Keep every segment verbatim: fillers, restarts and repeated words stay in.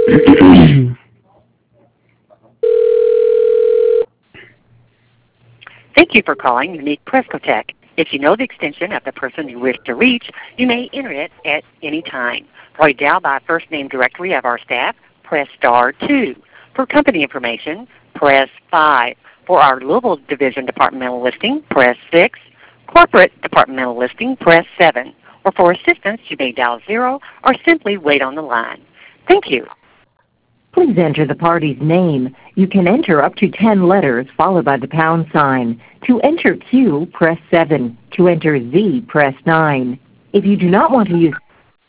Thank you for calling Unique Prescotech. If you know the extension of the person you wish to reach, you may enter it at any time. For a dial by first name directory of our staff, press star two. For company information, press five. For our Louisville Division departmental listing, press six. Corporate departmental listing, press seven. Or for assistance, you may dial zero or simply wait on the line. Thank you. Please enter the party's name. You can enter up to ten letters followed by the pound sign. To enter Q, press seven. To enter Z, press nine. If you do not want to use...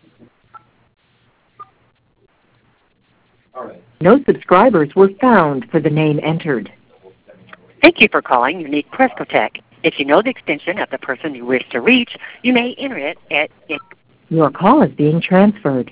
All right. No subscribers were found for the name entered. Thank you for calling Unique Prescotech. If you know the extension of the person you wish to reach, you may enter it at... Your call is being transferred.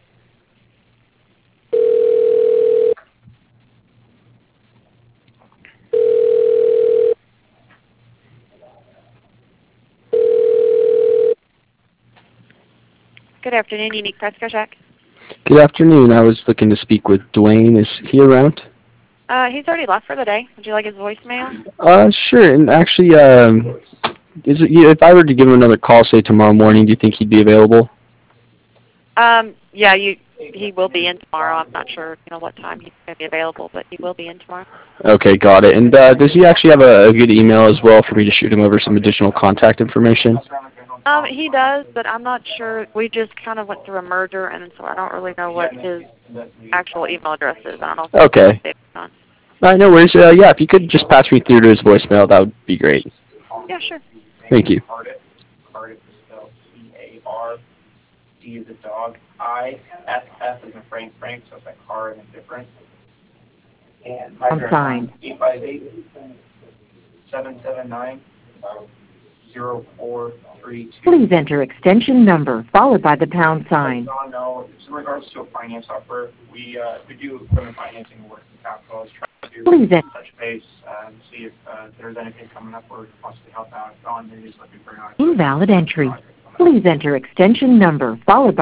Good afternoon, Unique Prescotech. Good afternoon. I was looking to speak with Dwayne. Is he around? Uh, he's already left for the day. Would you like his voicemail? Uh, sure. And actually, um, is it, if I were to give him another call, say tomorrow morning, do you think he'd be available? Um, yeah, you. He will be in tomorrow. I'm not sure, you know, what time he's going to be available, but he will be in tomorrow. Okay, got it. And uh, does he actually have a, a good email as well for me to shoot him over some additional contact information? Um, he does, but I'm not sure. We just kind of went through a merger, and so I don't really know what his actual email address is. I don't know. If Okay. All right, no worries. Uh, yeah, if you could just pass me through to his voicemail, that would be great. Yeah, sure. Thank you. Cardiff. Cardiff is spelled C A R D is a dog, I, F F is in Frank Frank, so it's like car and different. And my I'm fine. eight five eight, seven seven nine, zero four three two. Please enter extension number followed by the pound sign. John, no, in regards to a finance offer, we uh, we do equipment financing and working capital. I was trying to Please enter. touch base uh, and see if uh, there's anything coming up or possibly help out. John, maybe he's looking for an Invalid entry. Please enter extension number followed by